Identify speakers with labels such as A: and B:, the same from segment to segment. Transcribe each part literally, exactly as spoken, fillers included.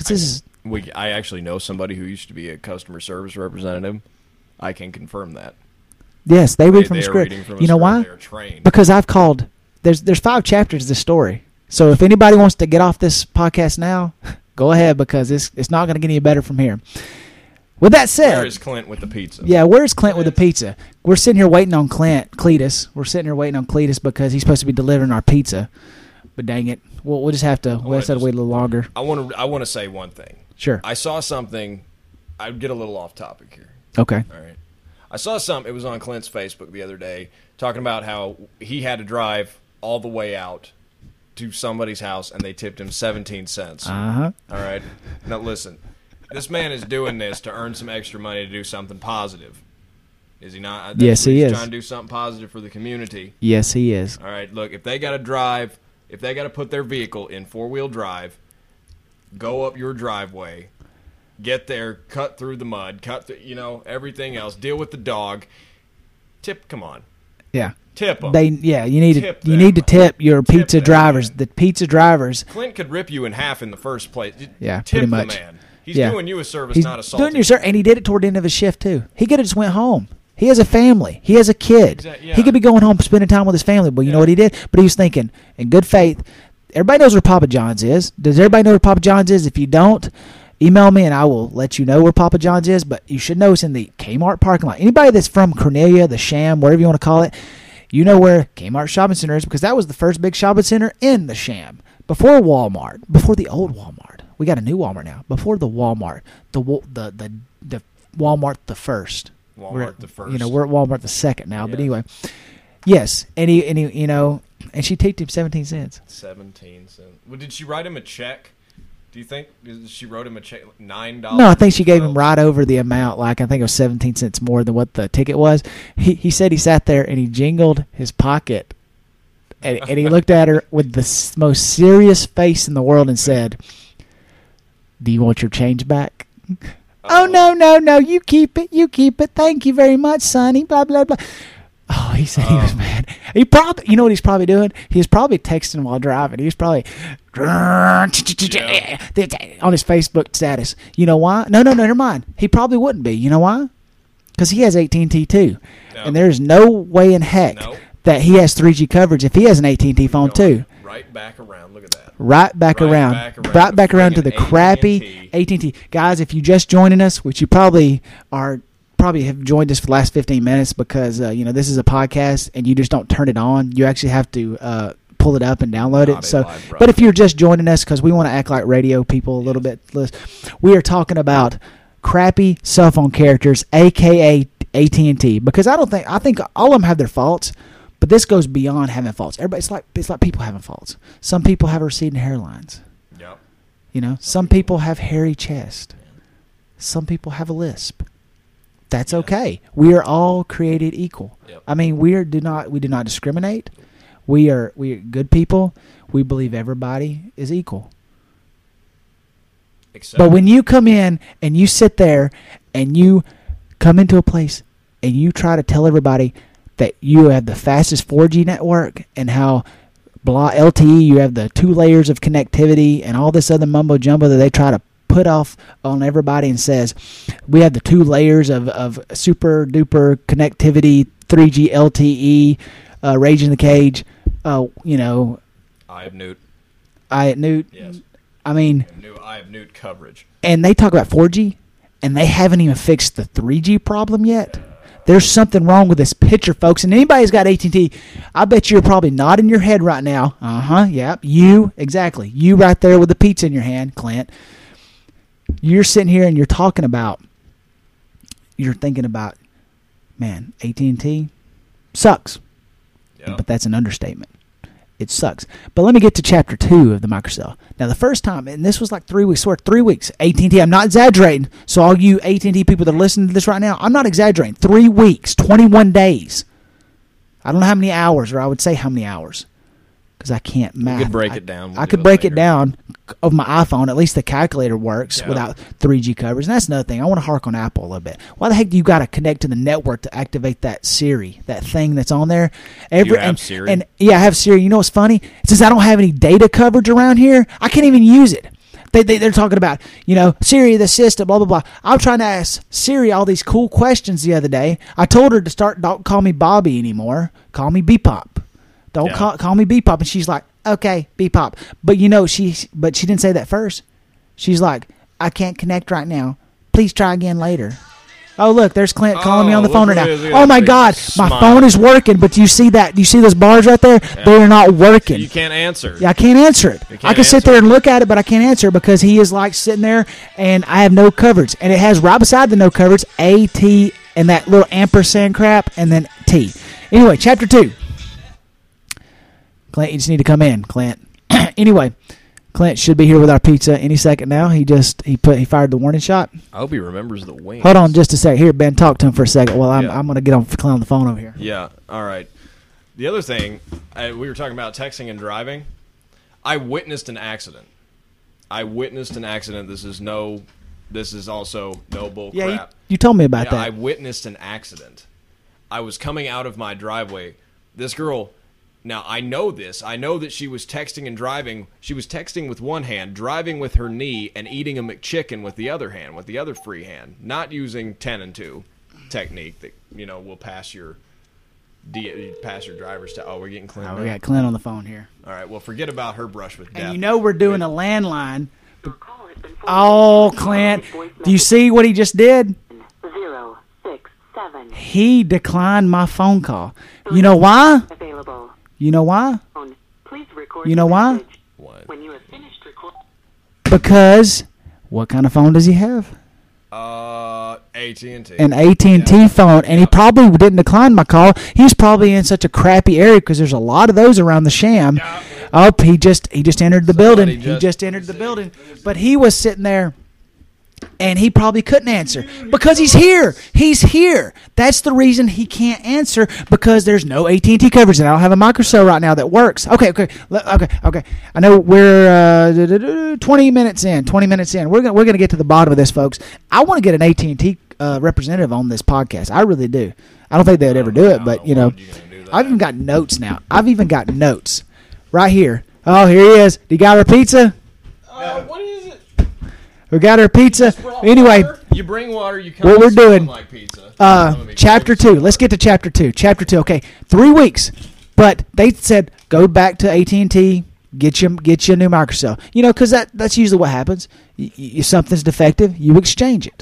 A: This is
B: we. I actually know somebody who used to be a customer service representative. I can confirm that.
A: Yes, they read
B: they,
A: from
B: they
A: a script.
B: From a
A: you know
B: script.
A: why?
B: They are trained.
A: Because I've called. There's there's five chapters to this story. So if anybody wants to get off this podcast now, go ahead, because it's it's not going to get any better from here. With that said,
B: where is Clint with the pizza?
A: Yeah, where's Clint with the pizza? We're sitting here waiting on Clint, Cletus. We're sitting here waiting on Cletus because he's supposed to be delivering our pizza. But dang it, we'll, we'll just have to. We'll just have to wait a little longer.
B: I want to. I want to say one thing.
A: Sure.
B: I saw something. I'd get a little off topic here.
A: Okay.
B: All right. I saw something. It was on Clint's Facebook the other day, talking about how he had to drive all the way out to somebody's house, and they tipped him seventeen cents.
A: Uh huh.
B: All right. Now listen. This man is doing this to earn some extra money to do something positive. Is he not? That's
A: yes, he
B: he's
A: is.
B: Trying to do something positive for the community.
A: Yes, he is.
B: All right, look, if they got to drive, if they got to put their vehicle in four-wheel drive, go up your driveway, get there, cut through the mud, cut through, you know, everything else, deal with the dog, tip, come on.
A: Yeah.
B: Tip them.
A: They, yeah, you need
B: tip
A: to you
B: them.
A: need to tip your
B: tip
A: pizza
B: them,
A: drivers.
B: Man.
A: The pizza drivers.
B: Clint could rip you in half in the first place.
A: Yeah,
B: tip
A: pretty much.
B: the man. He's
A: yeah.
B: doing you a service,
A: He's
B: not assaulting.
A: doing you, sir, and he did it toward the end of his shift too. He could have just went home. He has a family. He has a kid.
B: Exactly, yeah.
A: He could be going home spending time with his family. But you
B: yeah.
A: know what he did? But he was thinking, in good faith, everybody knows where Papa John's is. Does everybody know where Papa John's is? If you don't, email me and I will let you know where Papa John's is. But you should know it's in the Kmart parking lot. Anybody that's from Cornelia, the Sham, whatever you want to call it, you know where Kmart Shopping Center is, because that was the first big shopping center in the Sham. Before Walmart, before the old Walmart. We got a new Walmart now. Before the Walmart, the the the, the Walmart the first.
B: Walmart
A: we're,
B: the first.
A: You know, we're at Walmart the second now.
B: Yeah.
A: But anyway, yes, and he, and he, you know, and she tipped him seventeen cents.
B: Seventeen cents. Well, did she write him a check? Do you think she wrote him a check nine dollars?
A: No, I think she gave him right over the amount. Like I think it was seventeen cents more than what the ticket was. He he said he sat there and he jingled his pocket, and, and he looked at her with the s- most serious face in the world and said, "Do you want your change back?" Oh, no, no, no, you keep it, you keep it. Thank you very much, Sonny, blah, blah, blah. Oh, he said he was mad. He probably, you know what he's probably doing? He's probably texting while driving. He's probably yeah. on his Facebook status. You know why? No, no, no, never mind. He probably wouldn't be. You know why? Because he has A T and T too. No. And there's no way in heck no. that he has three G coverage if he has an A T and T phone too.
B: Right back around. Look at that.
A: Right back
B: right
A: around.
B: Back around
A: right back around to the
B: A T and T.
A: crappy A T and T. Guys, if you just joining us, which you probably are, probably have joined us for the last fifteen minutes because, uh, you know, this is a podcast and you just don't turn it on. You actually have to uh, pull it up and download
B: Not
A: it. So,
B: live,
A: but if you're just joining us, because we want to act like radio people a little bit, we are talking about crappy cell phone characters, a k a. A T and T, because I don't think I think all of them have their faults, but this goes beyond having faults. Everybody, it's like it's like people having faults. Some people have receding hairlines.
B: Yep.
A: You know, some people have hairy chest. Some people have a lisp. That's yeah. okay. We are all created equal.
B: Yep.
A: I mean, we are do not we do not discriminate. We are we are good people. We believe everybody is equal.
B: Except
A: but when you come in and you sit there and you come into a place and you try to tell everybody that you have the fastest four G network and how blah L T E, you have the two layers of connectivity and all this other mumbo jumbo that they try to put off on everybody and says we have the two layers of, of super duper connectivity, three G L T E, uh, Rage in the Cage, uh, you know.
B: I have Newt.
A: I have Newt.
B: Yes.
A: I mean.
B: I have Newt coverage.
A: And they talk about four G. And they haven't even fixed the three G problem yet. There's something wrong with this picture, folks. And anybody who's got A T and T, I bet you're probably nodding your head right now. Uh-huh, yep, you, exactly. You right there with the pizza in your hand, Clint. You're sitting here and you're talking about, you're thinking about, man, A T and T sucks. Yep. But that's an understatement. It sucks. But let me get to chapter two of the microcell. Now, the first time, and this was like three weeks, worth three weeks, A T and T, I'm not exaggerating. So all you A T and T people that are listening to this right now, I'm not exaggerating. Three weeks, twenty-one days. I don't know how many hours, or I would say how many hours, because I can't math.
B: You could break
A: I,
B: it down. We'll
A: I
B: do
A: could
B: it
A: break
B: later.
A: it down of my iPhone. At least the calculator works
B: yeah.
A: without three G coverage. And that's another thing. I want to hark on Apple a little bit. Why the heck do you got to connect to the network to activate that Siri, that thing that's on there? Every,
B: you have
A: and,
B: Siri?
A: And, yeah, I have Siri. You know what's funny? Since I don't have any data coverage around here, I can't even use it. They, they, they're talking about, you know, Siri, the system, blah, blah, blah. I'm trying to ask Siri all these cool questions the other day. I told her to start, don't call me Bobby anymore. Call me Bebop. Don't
B: Yeah.
A: call, call me Bebop. And she's like, okay, Bebop. But, you know, she, but she didn't say that first. She's like, I can't connect right now. Please try again later. Oh, look, there's Clint calling me on the
B: Oh,
A: phone
B: look
A: right
B: who it
A: now.
B: is. Look at
A: Oh,
B: that
A: my
B: big
A: God. My
B: smile.
A: phone is working, but do you see that? Do you see those bars right there? They're not working.
B: You can't answer.
A: Yeah, I can't answer it.
B: You can't
A: I can sit
B: answer
A: there
B: it.
A: and look at it, but I can't answer it because he is like sitting there and I have no coverage. And it has right beside the no coverage, A, T, and that little ampersand crap, and then T. Anyway, chapter two. Clint, you just need to come in, Clint. Anyway, Clint should be here with our pizza any second now. He just he put he fired the warning shot.
B: I hope he remembers the wings.
A: Hold on just a sec. Here, Ben, talk to him for a second. Well, I'm
B: Yeah.
A: I'm gonna get on Clint on the phone over here.
B: Yeah. All right. The other thing, I, we were talking about texting and driving. I witnessed an accident. I witnessed an accident. This is no. This is also no bull
A: Yeah, you,
B: crap.
A: you told me about
B: Yeah,
A: that.
B: I witnessed an accident. I was coming out of my driveway. This girl, now I know this. I know that she was texting and driving. She was texting with one hand, driving with her knee, and eating a McChicken with the other hand, with the other free hand. Not using ten and two technique that, you know, will pass your D, pass your driver's test. Oh, we're getting Clint
A: Oh,
B: now?
A: we got Clint on the phone here.
B: All right, well, forget about her brush with death.
A: And you know we're doing a landline.
C: Your call has been
A: Oh,
C: forwarded to
A: Clint,
C: a voice
A: do you
C: message
A: see what he just did?
C: zero six seven
A: He declined my phone call. You know why?
C: available.
A: You know why?
C: Phone. Please record
A: You know
C: your
A: why?
C: message.
B: What?
C: When you have finished recording.
A: Because what kind of phone does he have?
B: Uh, A T and T.
A: An A T and T phone, and he probably didn't decline my call. He's probably in such a crappy area because there's a lot of those around the sham. Oh, he just he just entered the building. He
B: just-
A: just entered the building, but he was sitting there, and he probably couldn't answer because he's here. He's here. That's the reason he can't answer because there's no A T and T coverage, and I don't have a microcell right now that works. Okay, okay, le- okay, okay. I know we're uh, twenty minutes in. Twenty minutes in. We're gonna we're gonna get to the bottom of this, folks. I want to get an A T and T uh, representative on this podcast. I really do. I don't think they'd ever do it, but you know, I've even got notes now. I've even got notes right here. Oh, here he is. Do you got our pizza?
B: Uh, what is it?
A: We got our pizza. Anyway,
B: You bring water, you come
A: what we're
B: smelling
A: doing,
B: like pizza. I'm
A: uh,
B: gonna be
A: chapter
B: cold.
A: two. Let's get to chapter two. Chapter two. Okay, three weeks, but they said go back to A T and T, get you get you a new microcell. You know, because that that's usually what happens. Y- y- something's defective, you exchange it.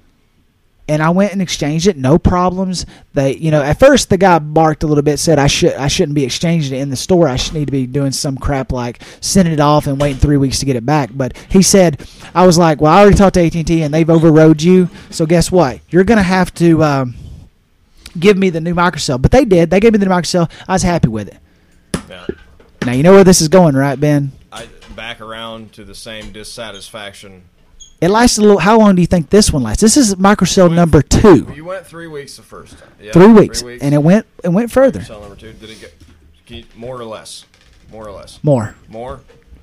A: And I went and exchanged it, no problems. They, you know, at first the guy barked a little bit, said I should I shouldn't be exchanging it in the store. I should need to be doing some crap like sending it off and waiting three weeks to get it back. But he said, I was like, well, I already talked to A T and T and they've overrode you. So guess what? You're gonna have to um, give me the new microcell. But they did. They gave me the new microcell. I was happy with it.
B: Yeah.
A: Now you know where this is going, right, Ben?
B: I back around to the same dissatisfaction.
A: It lasted a little. How long do you think this one lasts? This is microcell
B: Went-
A: number two.
B: You went three weeks the first time. Yeah,
A: Three weeks, and it went it went further.
B: Cell number two. Did it get can you- more or less? More or less?
A: More.
B: More?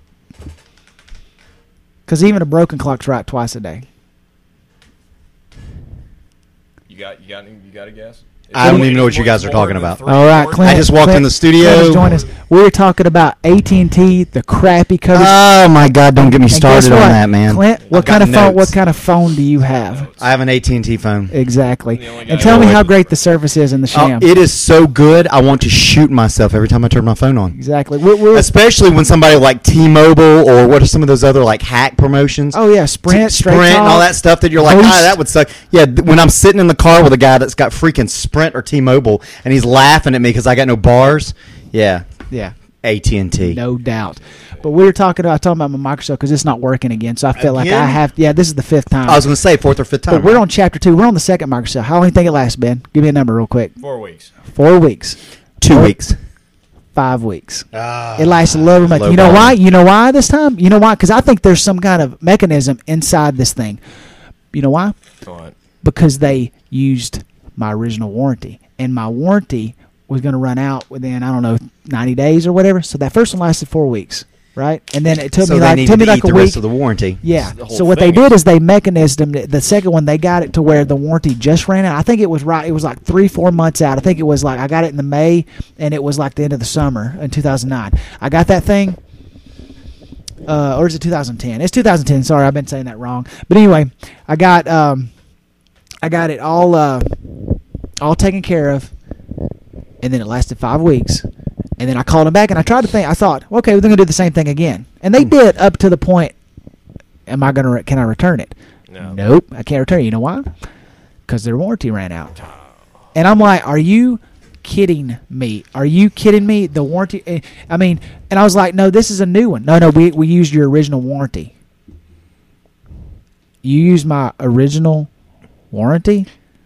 A: Because even a broken clock's right twice a day.
B: You got you got any- you got a guess?
D: I don't
B: Is it
D: even know what you
B: more-
D: guys are
B: more
D: talking
B: than
D: about.
B: three
A: All right,
B: or-
A: Clint.
D: I just walked
A: Clint-
D: in the studio.
A: Clint has joined us. We were talking about A T and T, the crappy coverage.
D: Oh my God! Don't get me
A: And
D: started
A: guess
D: on
A: what?
D: that, man.
A: Clint, what
D: I've
A: kind
D: got
A: of phone?
D: notes.
A: What kind of phone do you have?
D: I have an A T and T phone.
A: Exactly.
B: The only guy
A: And tell
B: who
A: me
B: knows
A: how
B: it.
A: great the service is in the
D: Oh,
A: sham.
D: it is so good. I want to shoot myself every time I turn my phone on.
A: Exactly. We're, we're,
D: Especially when somebody like T-Mobile or what are some of those other like hack promotions?
A: oh yeah, Sprint,
D: T-
A: Straight
D: Sprint, and all
A: Talk.
D: that stuff that you're like,
A: Boost.
D: ah, that would suck. Yeah, th- when I'm sitting in the car with a guy that's got freaking Sprint or T-Mobile and he's laughing at me because I got no bars. Yeah,
A: Yeah,
D: A T and T.
A: no doubt. But we were talking. I was talking about my Microsoft because it's not working again. So I feel like I
D: Again?
A: have. Yeah, this is the fifth time.
D: I was going to say fourth or fifth time.
A: but we're
D: right?
A: on chapter two. We're on the second Microsoft. How long do you think it lasts, Ben? Give me a number real quick.
B: Four weeks.
A: Four weeks.
D: two
A: Four-
D: weeks.
A: Five weeks.
D: Ah,
A: It lasts a little bit.
D: low
A: You know
D: volume.
A: why? You know why this time? You know why? Because I think there's some kind of mechanism inside this thing. You know why?
B: Go on.
A: Because they used my original warranty, and my warranty was going to run out within I don't know ninety days or whatever. So that first one lasted four weeks, right? And then it took
D: So
A: me
D: they
A: like
D: needed
A: took me
D: to
A: like
D: eat
A: a
D: the
A: week.
D: rest of the warranty.
A: Yeah.
B: The whole
A: So what they
B: thing
A: did
B: is-
A: is they mechanism the second one. They got it to where the warranty just ran out. I think it was right. It was like three, four months out. I think it was like I got it in the May, and it was like the end of the summer in two thousand nine. I got that thing. uh, or is it two thousand ten? It's two thousand ten. Sorry, I've been saying that wrong. But anyway, I got um, I got it all uh, all taken care of, and then it lasted five weeks. And then I called them back, and I tried to think. I thought, okay, well, they're gonna do the same thing again, and they did up to the point. Am I gonna? Re- can I return it?
B: No.
A: Nope, I can't return it. You know why? Because their warranty ran out. And I'm like, are you kidding me? Are you kidding me? The warranty. I mean, and I was like, no, this is a new one. No, no, we we used your original warranty. You used my original warranty?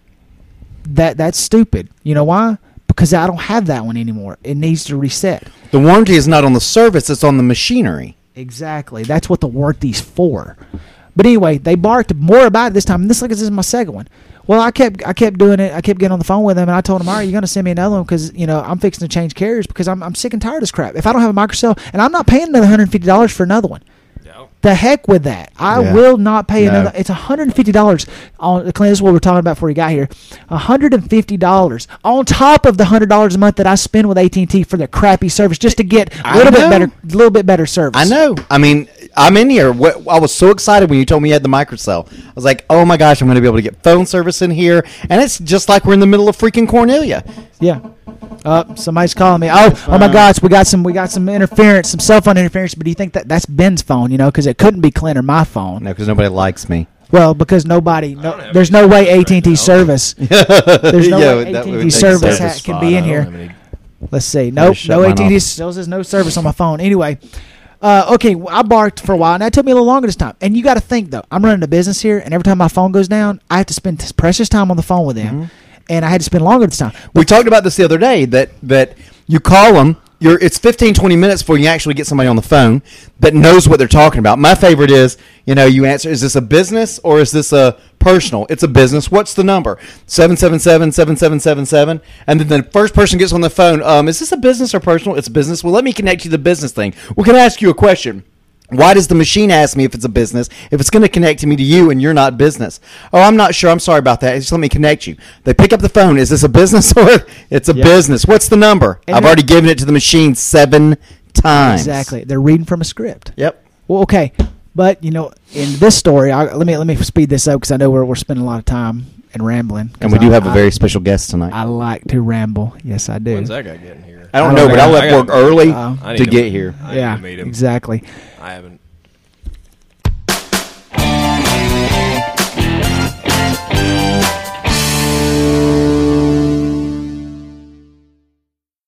A: That that's stupid. You know why? Because I don't have that one anymore. It needs to reset.
D: The warranty is not on the service; it's on the machinery.
A: Exactly. That's what the warranty's for. But anyway, they barked more about it this time. And this, like, this is my second one. Well, I kept I kept doing it. I kept getting on the phone with them, and I told them, all right, you're going to send me another one because, you know, I'm fixing to change carriers because I'm I'm sick and tired of this crap. If I don't have a microcell, and I'm not paying another one hundred fifty dollars for another one.
B: No.
A: The heck with that. I
D: Yeah.
A: will not pay
D: No.
A: another. It's one hundred fifty dollars. On, Clint, this is what we're talking about before you got here. one hundred fifty dollars on top of the one hundred dollars a month that I spend with A T and T for their crappy service just to get a
D: I
A: little bit
D: know.
A: better, little bit better service.
D: I know. I mean, I'm in here. Wh- I was so excited when you told me you had the microcell. I was like, oh my gosh, I'm going to be able to get phone service in here. And it's just like we're in the middle of freaking Cornelia.
A: Yeah. Uh, somebody's calling me. Oh, oh my gosh, we got some, we got some interference, some cell phone interference. But do you think that that's Ben's phone? You know, because it couldn't be Clint or my phone.
D: No, because nobody likes me.
A: Well, because nobody,
B: I
A: no,
B: don't have
A: there's
B: any
A: no way
B: service
A: A T and T
B: right now.
A: service. There's no
D: Yeah,
A: way
D: that
A: A T and
D: would
A: T
D: make
A: service
D: sense.
A: ha- can be in
B: I
A: here.
B: don't have any-
A: Let's see. Nope,
D: shut
A: no
D: mine
A: A T and T
D: off.
A: still says no service on my phone. Anyway, uh, okay, well, I barked for a while, and that took me a little longer this time. And you got to think though, I'm running a business here, and every time my phone goes down, I have to spend this precious time on the phone with them, and I had to spend longer this time.
D: We talked about this the other day that that you call them. You're, it's fifteen, twenty minutes before you actually get somebody on the phone that knows what they're talking about. My favorite is, you know, you answer, is this a business or is this a personal? It's a business. What's the number? seven seven seven, seven seven seven seven. And then the first person gets on the phone, um, is this a business or personal? It's business. Well, let me connect you to the business thing. Well, can I ask you a question? Why does the machine ask me if it's a business if it's going to connect to me to you and you're not business? Oh, I'm not sure. I'm sorry about that. Just let me connect you. They pick up the phone. Is this a business or it's a
A: Yeah.
D: business? What's the number?
A: And
D: I've
A: they're-
D: already given it to the machine seven times.
A: Exactly, they're reading from a script.
D: Yep.
A: Well, okay, but you know, in this story, I, let me let me speed this up because I know we're we're spending a lot of time and rambling. 'cause
D: And we do
A: I-
D: have a
A: I-
D: very special guest tonight.
A: I like to ramble. Yes, I do.
B: When's that guy getting here?
D: I don't
A: I
D: know,
A: don't
D: but I
A: know.
D: left
B: I
D: work
B: gotta-
D: early
A: Uh,
B: I need
D: to get here.
B: I need
A: Yeah,
B: to meet him.
A: exactly.
B: I haven't.